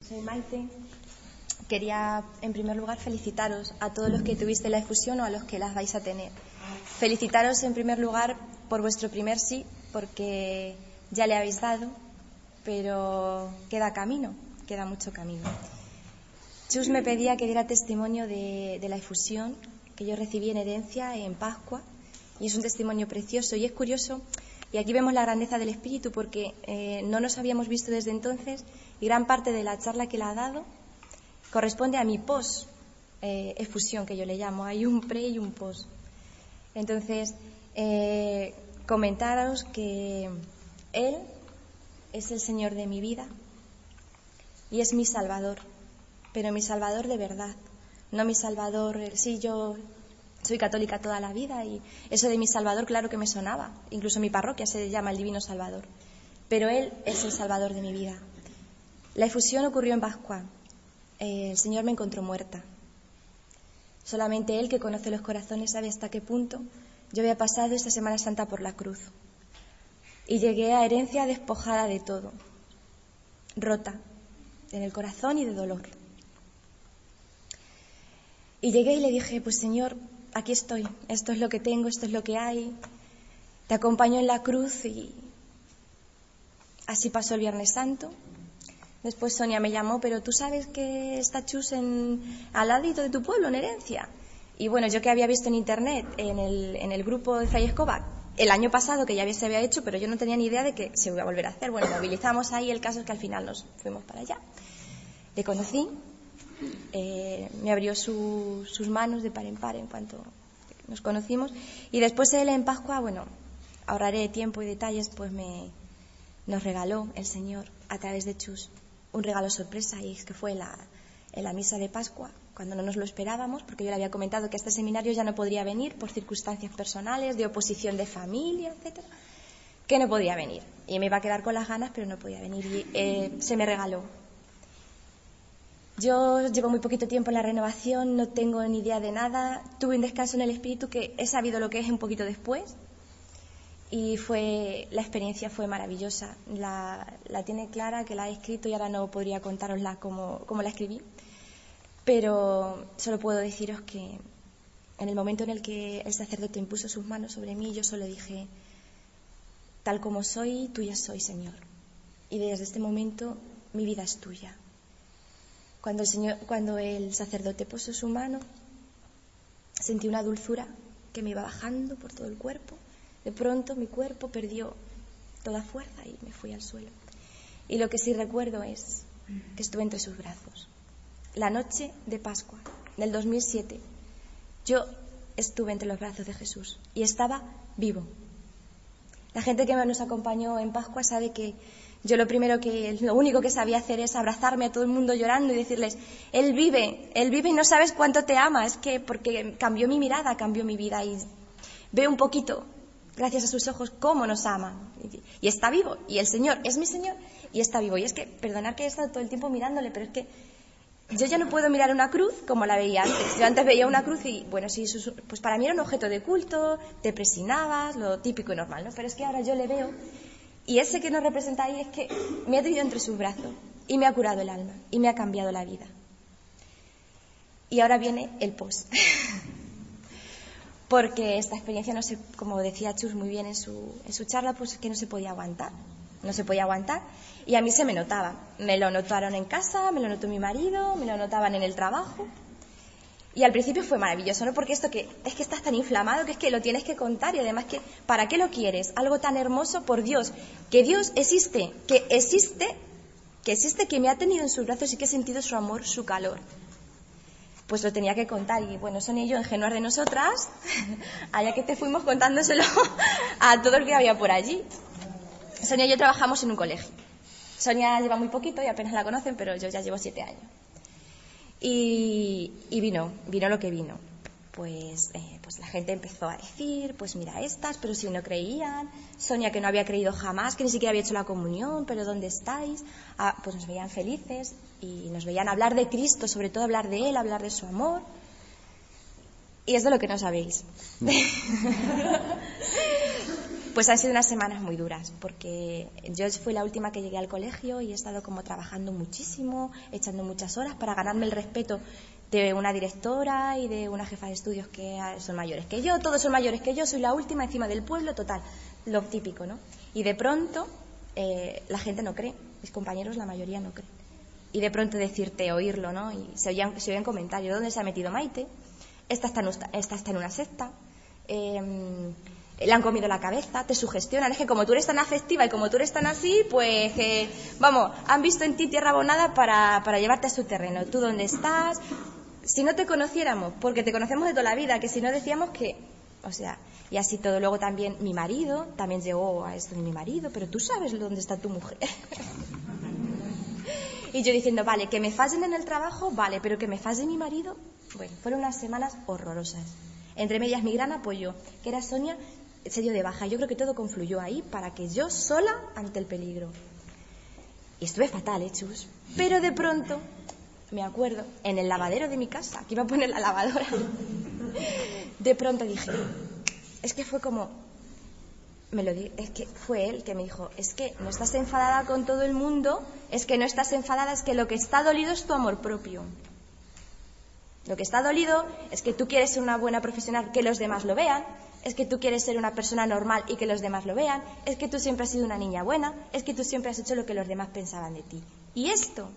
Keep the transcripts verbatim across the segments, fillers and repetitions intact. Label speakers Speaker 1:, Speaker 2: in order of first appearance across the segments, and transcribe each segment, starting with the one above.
Speaker 1: Soy Maite. Quería, en primer lugar, felicitaros a todos los que tuviste la efusión o a los que las vais a tener. Felicitaros, en primer lugar, por vuestro primer sí, porque ya le habéis dado, pero queda camino, queda mucho camino. Chus me pedía que diera testimonio de, de la efusión que yo recibí en herencia en Pascua, y es un testimonio precioso y es curioso. Y aquí vemos la grandeza del Espíritu, porque eh, no nos habíamos visto desde entonces y gran parte de la charla que le ha dado corresponde a mi post eh, efusión, que yo le llamo. Hay un pre y un post. Entonces, eh, comentaros que Él es el Señor de mi vida y es mi Salvador, pero mi Salvador de verdad, no mi Salvador. Sí, yo soy católica toda la vida y eso de mi Salvador, claro que me sonaba. Incluso mi parroquia se llama el Divino Salvador. Pero Él es el Salvador de mi vida. La efusión ocurrió en Pascua. Eh, el Señor me encontró muerta. Solamente Él, que conoce los corazones, sabe hasta qué punto yo había pasado esta Semana Santa por la cruz. Y llegué a herencia despojada de todo, rota en el corazón y de dolor. Y llegué y le dije, pues Señor, aquí estoy, esto es lo que tengo, esto es lo que hay, te acompaño en la cruz. Y así pasó el Viernes Santo. Después Sonia me llamó, pero tú sabes que está Chus en, al ladito de tu pueblo, en herencia. Y bueno, yo que había visto en internet, en el, en el grupo de Fray Escobar, el año pasado, que ya se había hecho, pero yo no tenía ni idea de que se iba a volver a hacer. Bueno, movilizamos ahí, el caso es que al final nos fuimos para allá. Le conocí, eh, me abrió su, sus manos de par en par en cuanto nos conocimos. Y después él en Pascua, bueno, ahorraré tiempo y detalles, pues me nos regaló el Señor a través de Chus un regalo sorpresa, y es que fue la, en la misa de Pascua, cuando no nos lo esperábamos, porque yo le había comentado que a este seminario ya no podría venir por circunstancias personales, de oposición de familia, etcétera, que no podía venir. Y me iba a quedar con las ganas, pero no podía venir. Y eh, se me regaló. Yo llevo muy poquito tiempo en la renovación, no tengo ni idea de nada. Tuve un descanso en el Espíritu que he sabido lo que es un poquito después. Y fue la experiencia fue maravillosa. La, la tiene clara, que la he escrito y ahora no podría contárosla como, como la escribí. Pero solo puedo deciros que en el momento en el que el sacerdote impuso sus manos sobre mí, yo solo dije, tal como soy, tuya soy, Señor. Y desde este momento mi vida es tuya. Cuando el, Señor, cuando el sacerdote puso su mano, sentí una dulzura que me iba bajando por todo el cuerpo. De pronto mi cuerpo perdió toda fuerza y me fui al suelo. Y lo que sí recuerdo es que estuve entre sus brazos. La noche de Pascua del dos mil siete, yo estuve entre los brazos de Jesús y estaba vivo. La gente que nos acompañó en Pascua sabe que yo lo primero que, lo único que sabía hacer es abrazarme a todo el mundo llorando y decirles, Él vive, Él vive y no sabes cuánto te ama. Es que porque cambió mi mirada, cambió mi vida y veo un poquito, gracias a sus ojos, cómo nos ama. Y está vivo. Y el Señor es mi Señor y está vivo. Y es que, perdonad que he estado todo el tiempo mirándole, pero es que yo ya no puedo mirar una cruz como la veía antes. Yo antes veía una cruz y, bueno, sí, pues para mí era un objeto de culto, te presinabas, lo típico y normal, ¿no? Pero es que ahora yo le veo y ese que nos representa ahí es que me ha tenido entre sus brazos y me ha curado el alma y me ha cambiado la vida. Y ahora viene el post. Porque esta experiencia, no se, como decía Chus muy bien en su, en su charla, pues que no se podía aguantar, no se podía aguantar, y a mí se me notaba, me lo notaron en casa, me lo notó mi marido, me lo notaban en el trabajo, y al principio fue maravilloso, ¿no? Porque esto que es que estás tan inflamado que es que lo tienes que contar, y además que, ¿para qué lo quieres? Algo tan hermoso, por Dios, que Dios existe, que existe, que existe, que me ha tenido en sus brazos y que he sentido su amor, su calor. Pues lo tenía que contar. Y bueno, Sonia y yo, ingenuas de nosotras, allá que te fuimos contándoselo a todo el que había por allí. Sonia y yo trabajamos en un colegio. Sonia lleva muy poquito y apenas la conocen, pero yo ya llevo siete años. Y, y vino, vino lo que vino. Pues, eh, pues la gente empezó a decir, pues mira estas, pero si no creían. Sonia, que no había creído jamás, que ni siquiera había hecho la comunión, pero ¿dónde estáis? Ah, pues nos veían felices y nos veían hablar de Cristo, sobre todo hablar de Él, hablar de su amor. Y es de lo que no sabéis. Pues han sido unas semanas muy duras, porque yo fui la última que llegué al colegio y he estado como trabajando muchísimo, echando muchas horas para ganarme el respeto de una directora y de una jefa de estudios que son mayores que yo, todos son mayores que yo, soy la última encima del pueblo, total, lo típico, ¿no? Y de pronto eh, la gente no cree, mis compañeros la mayoría no creen. Y de pronto decirte, oírlo, ¿no? Y se oían, se oían comentarios, ¿dónde se ha metido Maite? Esta está en, esta está en una secta, eh, le han comido la cabeza, te sugestionan. Es que como tú eres tan afectiva y como tú eres tan así, pues, eh, vamos, han visto en ti tierra abonada para, para llevarte a su terreno. ¿Tú dónde estás? Si no te conociéramos, porque te conocemos de toda la vida, que si no decíamos que, o sea, y así todo. Luego también mi marido, también llegó a esto de mi marido, pero tú sabes dónde está tu mujer. Y yo diciendo, vale, que me fallen en el trabajo, vale, pero que me falle mi marido. Bueno, fueron unas semanas horrorosas. Entre medias mi gran apoyo, que era Sonia, se dio de baja. Yo creo que todo confluyó ahí para que yo sola ante el peligro. Y estuve fatal, ¿eh, Chus? Pero de pronto, me acuerdo, en el lavadero de mi casa, que iba a poner la lavadora, de pronto dije, es que fue como, me lo di, es que fue él que me dijo, es que no estás enfadada con todo el mundo, es que no estás enfadada, es que lo que está dolido es tu amor propio. Lo que está dolido es que tú quieres ser una buena profesional, que los demás lo vean, es que tú quieres ser una persona normal y que los demás lo vean, es que tú siempre has sido una niña buena, es que tú siempre has hecho lo que los demás pensaban de ti. Y esto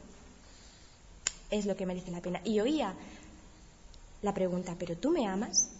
Speaker 1: es lo que merece la pena. Y oía la pregunta, ¿pero tú me amas?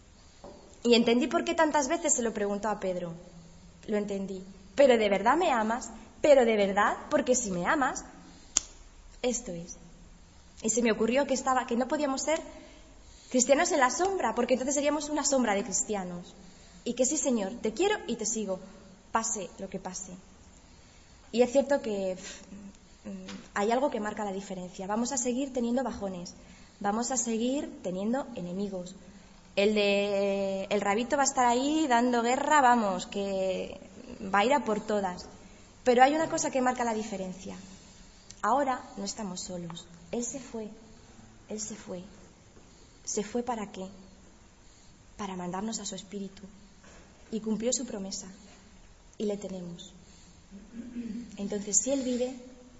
Speaker 1: Y entendí por qué tantas veces se lo preguntó a Pedro. Lo entendí. ¿Pero de verdad me amas? ¿Pero de verdad? Porque si me amas, esto es. Y se me ocurrió que estaba, que no podíamos ser cristianos en la sombra, porque entonces seríamos una sombra de cristianos. Y que sí, Señor, te quiero y te sigo, pase lo que pase. Y es cierto que pff, hay algo que marca la diferencia. Vamos a seguir teniendo bajones, vamos a seguir teniendo enemigos. El de el rabito va a estar ahí dando guerra, vamos, que va a ir a por todas. Pero hay una cosa que marca la diferencia. Ahora no estamos solos. Él se fue, Él se fue. ¿Se fue para qué? Para mandarnos a su espíritu. Y cumplió su promesa. Y le tenemos. Entonces, si Él vive,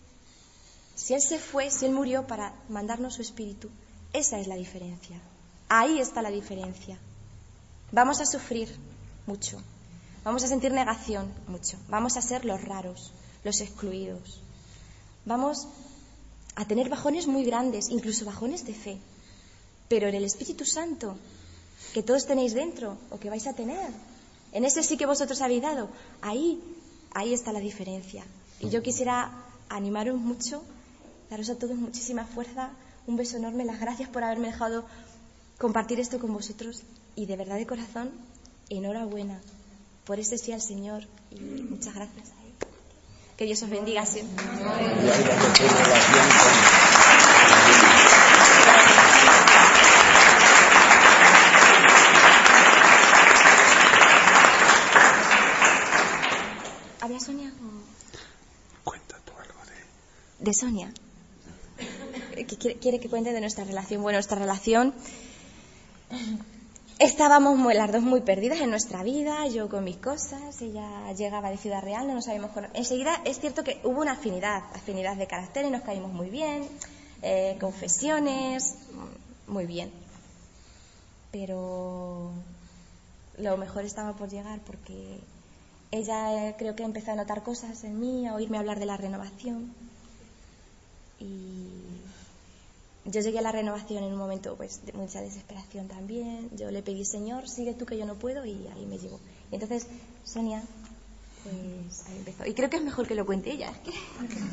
Speaker 1: si Él se fue, si Él murió para mandarnos su espíritu, esa es la diferencia. Ahí está la diferencia. Vamos a sufrir mucho. Vamos a sentir negación mucho. Vamos a ser los raros, los excluidos. Vamos a tener bajones muy grandes, incluso bajones de fe. Pero en el Espíritu Santo, que todos tenéis dentro, o que vais a tener, en ese sí que vosotros habéis dado, ahí, ahí está la diferencia. Y yo quisiera animaros mucho, daros a todos muchísima fuerza, un beso enorme, las gracias por haberme dejado compartir esto con vosotros, y de verdad de corazón, enhorabuena por ese sí al Señor, y muchas gracias a Él. Que Dios os bendiga siempre. ¿Había Sonia? O...
Speaker 2: Cuenta tú algo de...
Speaker 1: De Sonia. ¿Quiere, quiere que cuente de nuestra relación? Bueno, nuestra relación... Estábamos muy, las dos muy perdidas en nuestra vida, yo con mis cosas, ella llegaba de Ciudad Real, no nos sabíamos conocer. Enseguida es cierto que hubo una afinidad, afinidad de carácter y nos caímos muy bien, eh, confesiones, muy bien. Pero lo mejor estaba por llegar porque ella eh, creo que empezó a notar cosas en mí, a oírme hablar de la renovación. Y yo llegué a la renovación en un momento pues de mucha desesperación también. Yo le pedí, Señor, sigue tú que yo no puedo, y ahí me llevó. Y entonces Sonia, pues ahí empezó. Y creo que es mejor que lo cuente ella. Es que...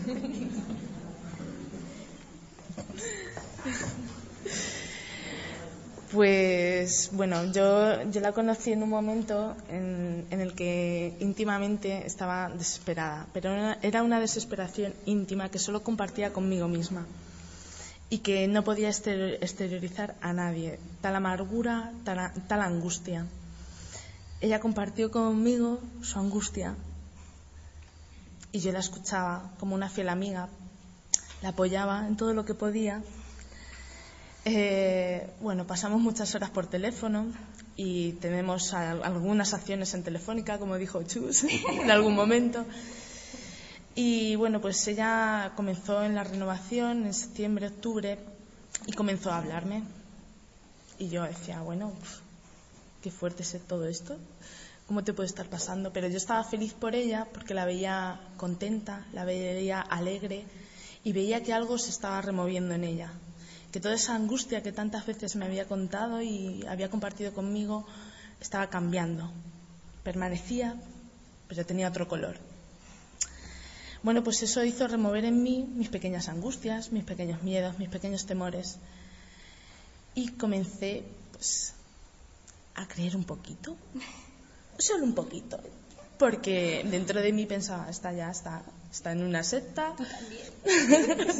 Speaker 3: Pues bueno, yo, yo la conocí en un momento en, en el que íntimamente estaba desesperada, pero era, era una desesperación íntima que solo compartía conmigo misma y que no podía exteriorizar a nadie, tal amargura, tal, tal angustia. Ella compartió conmigo su angustia y yo la escuchaba como una fiel amiga, la apoyaba en todo lo que podía, Eh, bueno, pasamos muchas horas por teléfono y tenemos a, algunas acciones en Telefónica, como dijo Chus en algún momento. Y bueno, pues ella comenzó en la renovación en septiembre, octubre, y comenzó a hablarme. Y yo decía, bueno, qué fuerte es todo esto, ¿cómo te puede estar pasando? Pero yo estaba feliz por ella porque la veía contenta, la veía alegre y veía que algo se estaba removiendo en ella. Que toda esa angustia que tantas veces me había contado y había compartido conmigo estaba cambiando. Permanecía, pero tenía otro color. Bueno, pues eso hizo remover en mí mis pequeñas angustias, mis pequeños miedos, mis pequeños temores. Y comencé, pues, a creer un poquito, solo un poquito, porque dentro de mí pensaba, está ya, está, está en una secta.
Speaker 1: Tú también.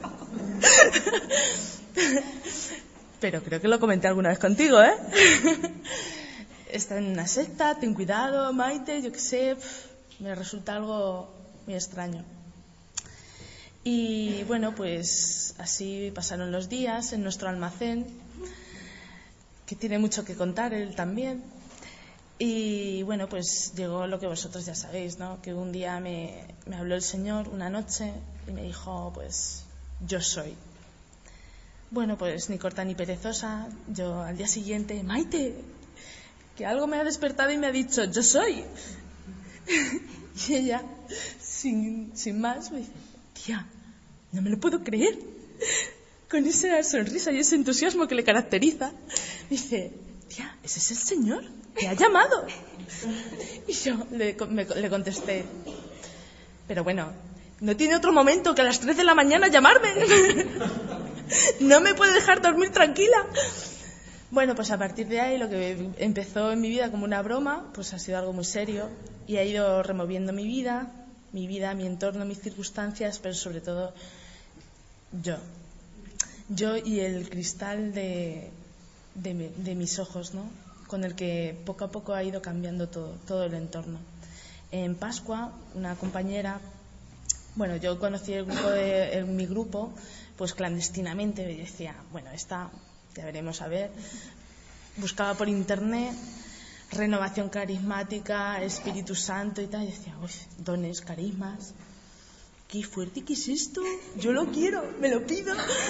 Speaker 3: Pero creo que lo comenté alguna vez contigo, ¿eh? Está en una secta, ten cuidado, Maite, yo qué sé, me resulta algo muy extraño. Y bueno, pues así pasaron los días en nuestro almacén, que tiene mucho que contar él también. Y bueno, pues llegó lo que vosotros ya sabéis, ¿no? Que un día me, me habló el Señor una noche y me dijo, pues, yo soy. Bueno, pues ni corta ni perezosa, yo al día siguiente, Maite, que algo me ha despertado y me ha dicho, yo soy. Y ella, sin, sin más, me dice, tía, no me lo puedo creer. Con esa sonrisa y ese entusiasmo que le caracteriza, dice, tía, ese es el Señor, te ha llamado. Y yo le, me, le contesté, pero bueno, no tiene otro momento que a las tres de la mañana llamarme. No me puede dejar dormir tranquila. Bueno, pues a partir de ahí lo que empezó en mi vida como una broma, pues ha sido algo muy serio y ha ido removiendo mi vida, mi vida, mi entorno, mis circunstancias, pero sobre todo yo. Yo y el cristal de, de, de mis ojos, ¿no? Con el que poco a poco ha ido cambiando todo, todo el entorno. En Pascua, una compañera, bueno, yo conocí el grupo de, el, mi grupo, pues clandestinamente, y decía, bueno, esta, ya veremos a ver, buscaba por internet, renovación carismática, Espíritu Santo y tal, y decía, uy, dones, carismas, qué fuerte que es esto, yo lo quiero, me lo pido.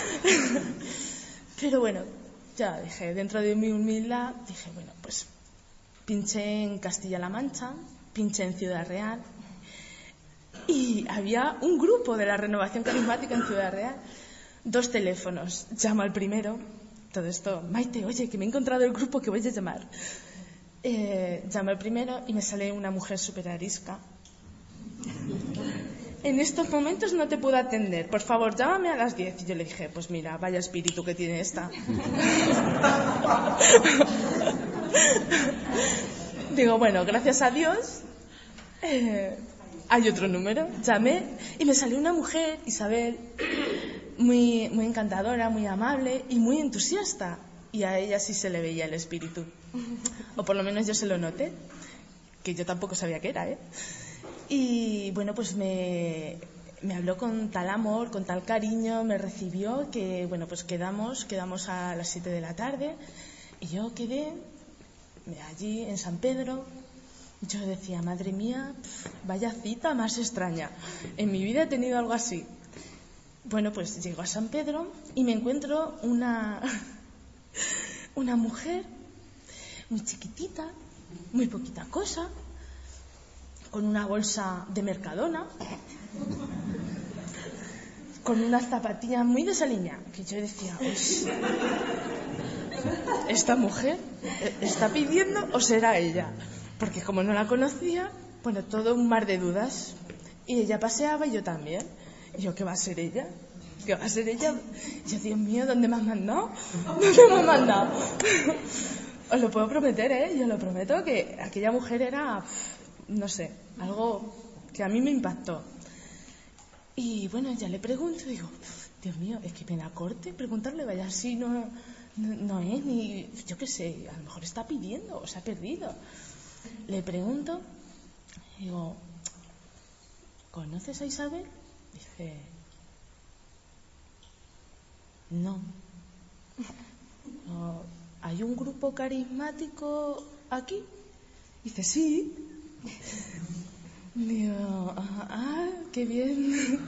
Speaker 3: Pero bueno, ya dije, dentro de mi humildad, dije, bueno, pues pinché en Castilla-La Mancha, pinché en Ciudad Real, y había un grupo de la renovación carismática en Ciudad Real. Dos teléfonos. Llamo al primero. Todo esto, Maite, oye, que me he encontrado el grupo que voy a llamar. Eh, llamo al primero y me sale una mujer súper arisca. En estos momentos no te puedo atender. Por favor, llámame a las diez. Y yo le dije, pues mira, vaya espíritu que tiene esta. Digo, bueno, gracias a Dios... Eh, hay otro número, llamé y me salió una mujer, Isabel, muy, muy encantadora, muy amable y muy entusiasta. Y a ella sí se le veía el espíritu. O por lo menos yo se lo noté, que yo tampoco sabía qué era, ¿eh? Y bueno, pues me, me habló con tal amor, con tal cariño, me recibió, que bueno, pues quedamos, quedamos a las siete de la tarde y yo quedé allí en San Pedro. Yo decía, madre mía, vaya cita más extraña. En mi vida he tenido algo así. Bueno, pues llego a San Pedro y me encuentro una, una mujer muy chiquitita, muy poquita cosa, con una bolsa de Mercadona, con unas zapatillas muy de esa línea, que yo decía, pues, ¿esta mujer está pidiendo o será ella? Porque como no la conocía, bueno, todo un mar de dudas. Y ella paseaba y yo también. Y yo, ¿qué va a ser ella? ¿Qué va a ser ella? Y yo, Dios mío, ¿dónde me has mandado? ¿Dónde me has mandado? Os lo puedo prometer, ¿eh? Yo lo prometo que aquella mujer era, no sé, algo que a mí me impactó. Y bueno, ya le pregunto, digo, Dios mío, es que pena corte preguntarle, vaya así, no, no, no es ni, yo qué sé, a lo mejor está pidiendo o se ha perdido. Le pregunto, digo, ¿conoces a Isabel? Dice, no. oh, ¿hay un grupo carismático aquí? Dice, sí. Digo, ah, qué bien.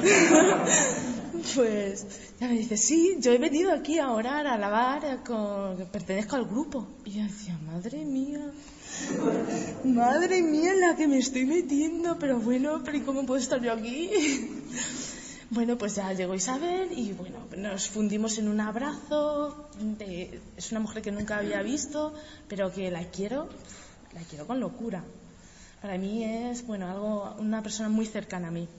Speaker 3: Pues ya me dice, sí, yo he venido aquí a orar, a alabar, con... pertenezco al grupo. Y yo decía, madre mía, madre mía en la que me estoy metiendo, pero bueno, pero ¿y cómo puedo estar yo aquí? Bueno, pues ya llegó Isabel y bueno, nos fundimos en un abrazo. De... es una mujer que nunca había visto, pero que la quiero, la quiero con locura. Para mí es, bueno, algo, una persona muy cercana a mí.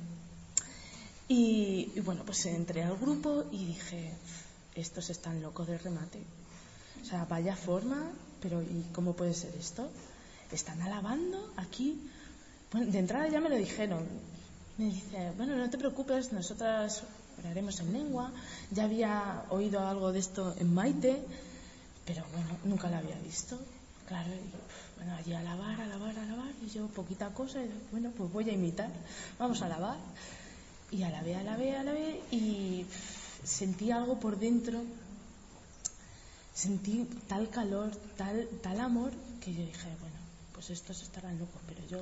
Speaker 3: Y, y bueno, pues entré al grupo y dije, estos están locos de remate. O sea, vaya forma, pero ¿y cómo puede ser esto? ¿Están alabando aquí? Bueno, de entrada ya me lo dijeron. Me dice, bueno, no te preocupes, nosotras oraremos en lengua. Ya había oído algo de esto en Maite, pero bueno, nunca la había visto. Claro, y, bueno, allí alabar, alabar, alabar, y yo poquita cosa, y, bueno, pues voy a imitar, vamos a alabar. Y alabé, alabé, alabé, y pff, sentí algo por dentro, sentí tal calor, tal, tal amor, que yo dije, bueno, pues estos estarán locos, pero yo...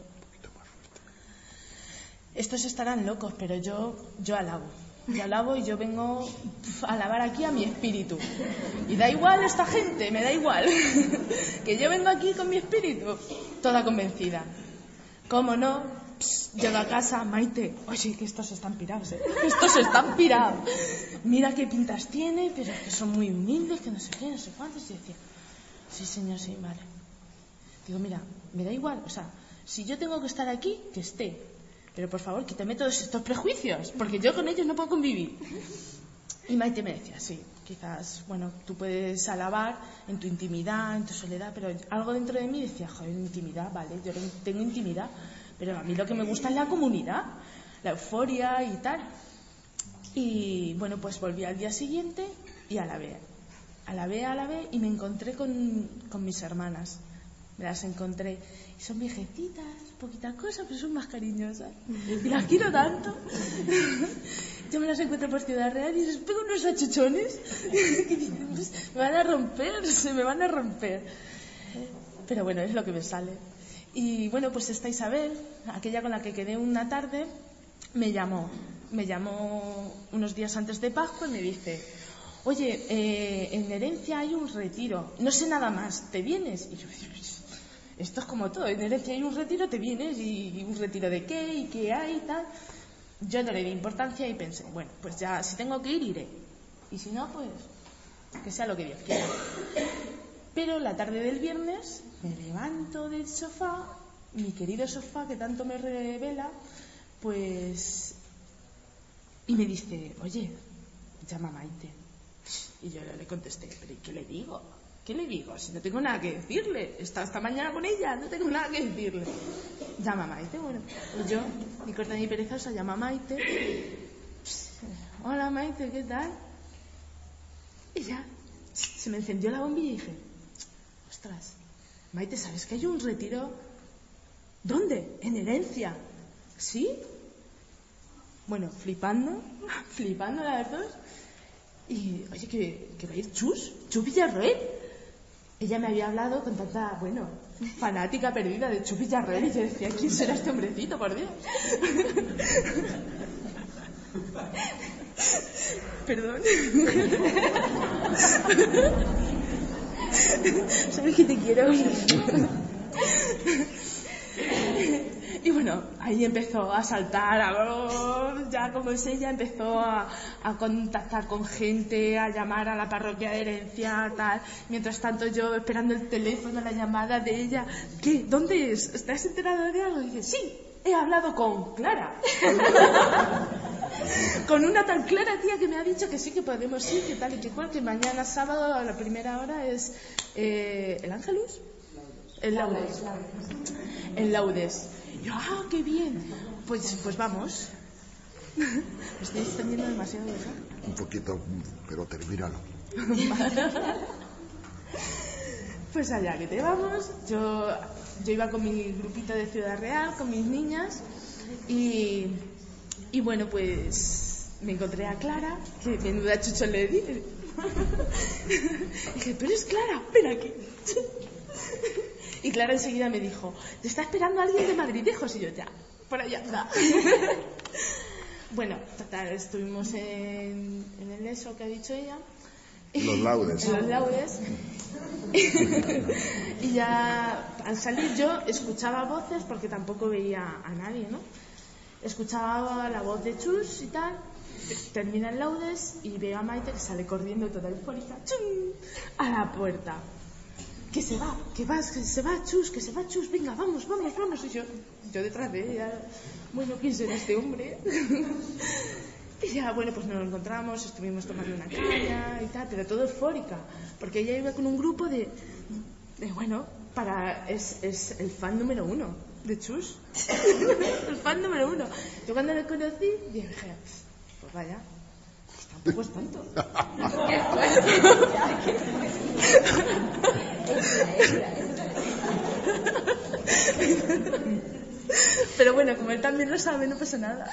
Speaker 3: Estos estarán locos, pero yo, yo alabo. Yo alabo y yo vengo a alabar aquí a mi espíritu. Y da igual esta gente, me da igual. Que yo vengo aquí con mi espíritu, toda convencida. ¿Cómo no? Pss, llego a casa, Maite, oye, que estos están pirados, ¿eh? Estos están pirados. Mira qué pintas tiene, pero que son muy humildes, que no sé qué, no sé cuántos. Y decía, sí, señor, sí, vale. Digo, mira, me da igual, o sea, si yo tengo que estar aquí, que esté. Pero por favor, quítame todos estos prejuicios, porque yo con ellos no puedo convivir. Y Maite me decía, sí, quizás, bueno, tú puedes alabar en tu intimidad, en tu soledad, pero algo dentro de mí decía, joder, intimidad, vale, yo tengo intimidad, pero a mí lo que me gusta es la comunidad, la euforia y tal. Y bueno, pues volví al día siguiente y alabé, alabé, alabé y me encontré con, con mis hermanas. Me las encontré y son viejecitas, poquita cosa, pero son más cariñosas y las quiero tanto. Yo me las encuentro por Ciudad Real y les pego unos achuchones que dicen, pues, me van a romper, se me van a romper. Pero bueno, es lo que me sale. Y bueno, pues esta Isabel, aquella con la que quedé una tarde, me llamó, me llamó unos días antes de Pascua y me dice, oye, eh, en Herencia hay un retiro, no sé nada más, ¿te vienes? Y yo, esto es como todo, en Herencia hay un retiro, te vienes, y un retiro de qué, y qué hay, y tal. Yo no le di importancia y pensé, bueno, pues ya, si tengo que ir, iré. Y si no, pues, que sea lo que Dios quiera. Pero la tarde del viernes me levanto del sofá, mi querido sofá que tanto me revela, pues, y me dice, oye, llama a Maite. Y yo le contesté, ¿pero ¿y qué le digo? ¿Qué le digo? Si no tengo nada que decirle. He estado esta mañana con ella, no tengo nada que decirle. Llama a Maite. Bueno, pues yo, ni corta ni perezosa, llama a Maite. Pss, hola Maite, ¿qué tal? Y ya, se me encendió la bombilla y dije, ostras, Maite, ¿sabes que hay un retiro? ¿Dónde? En Herencia. ¿Sí? Bueno, flipando, flipando las dos. Y, oye, que, que va a ir Chus, Chus Villarroel. Ella me había hablado con tanta, bueno, fanática perdida de Chus Villarroel. Y yo decía, ¿quién será este hombrecito, por Dios? Perdón. Sabes que te quiero. Y bueno, ahí empezó a saltar, a, ya como es ella, empezó a, a contactar con gente, a llamar a la parroquia de Herencia, tal. Mientras tanto yo esperando el teléfono, la llamada de ella. ¿Qué? ¿Dónde es? ¿Estás enterado de algo? Y dice, sí, he hablado con Clara. Con una tan clara tía que me ha dicho que sí que podemos ir, que tal y que cual, que mañana sábado a la primera hora es eh, el Ángelus. El Laudes. El Laudes. Y yo, ah, qué bien. Pues, pues vamos. Me estoy extendiendo demasiado, ¿verdad?
Speaker 2: Un poquito, pero termínalo.
Speaker 3: Pues allá que te vamos. Yo, yo iba con mi grupito de Ciudad Real, con mis niñas. Y, y bueno, pues me encontré a Clara, que menuda chucho le di. Dije, pero es Clara, ven aquí. Y Clara enseguida me dijo, te está esperando alguien de Madridejos. Y yo, ya, por allá anda. Bueno, total, estuvimos en, en el eso que ha dicho ella.
Speaker 2: Los laudes.
Speaker 3: En los laudes. Y ya al salir yo escuchaba voces porque tampoco veía a nadie, ¿no? Escuchaba la voz de Chus y tal. Termina el laudes y veo a Maite que sale corriendo toda eufórica ¡chum! A la puerta. Que se va, que vas, que se va Chus, que se va Chus, venga, vamos, vamos, vamos. Y yo, yo detrás de ella, bueno, ¿quién será este hombre? Y ya, bueno, pues nos encontramos, estuvimos tomando una caña y tal, pero todo eufórica, porque ella iba con un grupo de, de bueno, para es, es el fan número uno de Chus. El fan número uno. Yo cuando le conocí, dije, pues vaya, pues tampoco es tanto. Pero bueno, como él también lo sabe, no pasa nada.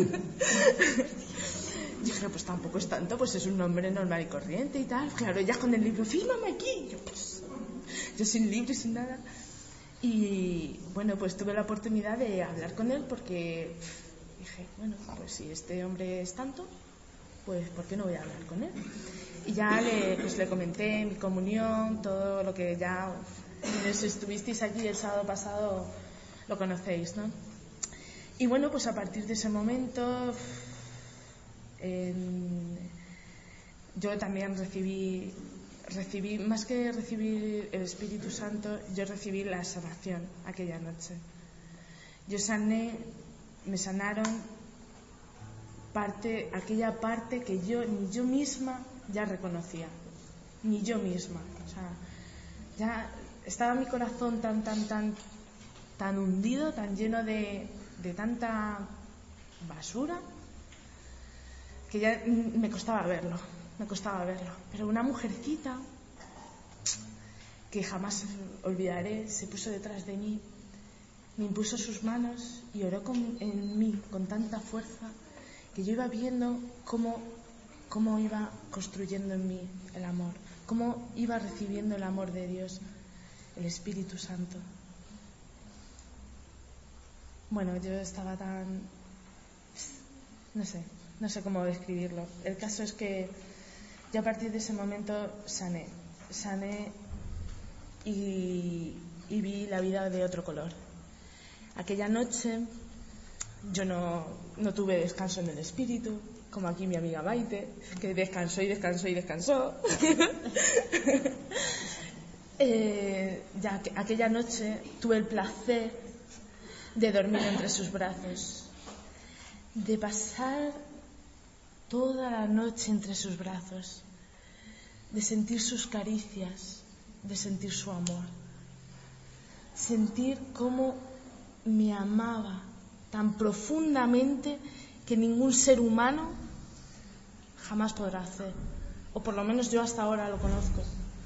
Speaker 3: Dije, pues tampoco es tanto, pues es un nombre normal y corriente y tal. Claro, ella con el libro, fírmame aquí. Yo, pues, yo sin libro y sin nada. Y bueno, pues tuve la oportunidad de hablar con él porque dije, bueno, pues si este hombre es tanto, pues ¿por qué no voy a hablar con él? Y ya le, pues, le comenté mi comunión, todo lo que ya, quienes estuvisteis allí el sábado pasado, lo conocéis, ¿no? Y bueno, pues a partir de ese momento eh, yo también recibí, recibí, más que recibir el Espíritu Santo, yo recibí la sanación aquella noche. Yo sané, me sanaron parte, aquella parte que yo ni yo misma ya reconocía, ni yo misma. O sea, ya estaba mi corazón tan, tan, tan, tan hundido, tan lleno de, de tanta basura, que ya me costaba verlo, me costaba verlo. Pero una mujercita que jamás olvidaré se puso detrás de mí, me impuso sus manos y oró con, en mí con tanta fuerza que yo iba viendo cómo, cómo iba construyendo en mí el amor, cómo iba recibiendo el amor de Dios, el Espíritu Santo. Bueno, yo estaba tan... no sé, no sé cómo describirlo. El caso es que yo a partir de ese momento sané, sané y, y vi la vida de otro color. Aquella noche yo no, no tuve descanso en el espíritu, como aquí mi amiga Maite, que descansó y descansó y descansó. eh, ya que, aquella noche tuve el placer de dormir entre sus brazos, de pasar toda la noche entre sus brazos, de sentir sus caricias, de sentir su amor, sentir cómo me amaba tan profundamente que ningún ser humano jamás podrá hacer, o por lo menos yo hasta ahora lo conozco.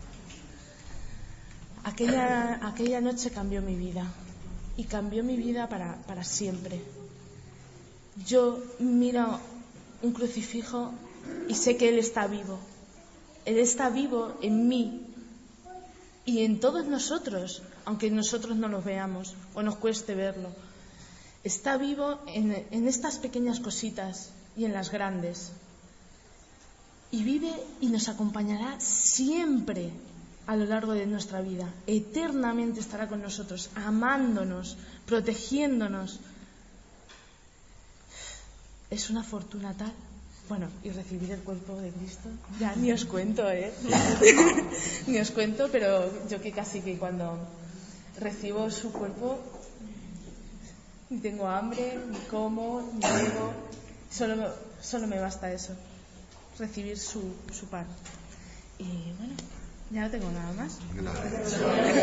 Speaker 3: Aquella, aquella noche cambió mi vida, y cambió mi vida para, para siempre. Yo miro un crucifijo y sé que Él está vivo. Él está vivo en mí y en todos nosotros, aunque nosotros no lo veamos o nos cueste verlo. Está vivo en, en estas pequeñas cositas y en las grandes. Y vive y nos acompañará siempre a lo largo de nuestra vida. Eternamente estará con nosotros, amándonos, protegiéndonos. Es una fortuna tal. Bueno, y recibir el cuerpo de Cristo, ya ni os cuento, ¿eh? Ni os cuento, pero yo que casi que cuando recibo su cuerpo, ni tengo hambre, ni como, ni bebo, solo me, solo me basta eso, recibir su, su pan. Y bueno, ya no tengo nada más.
Speaker 2: Gracias.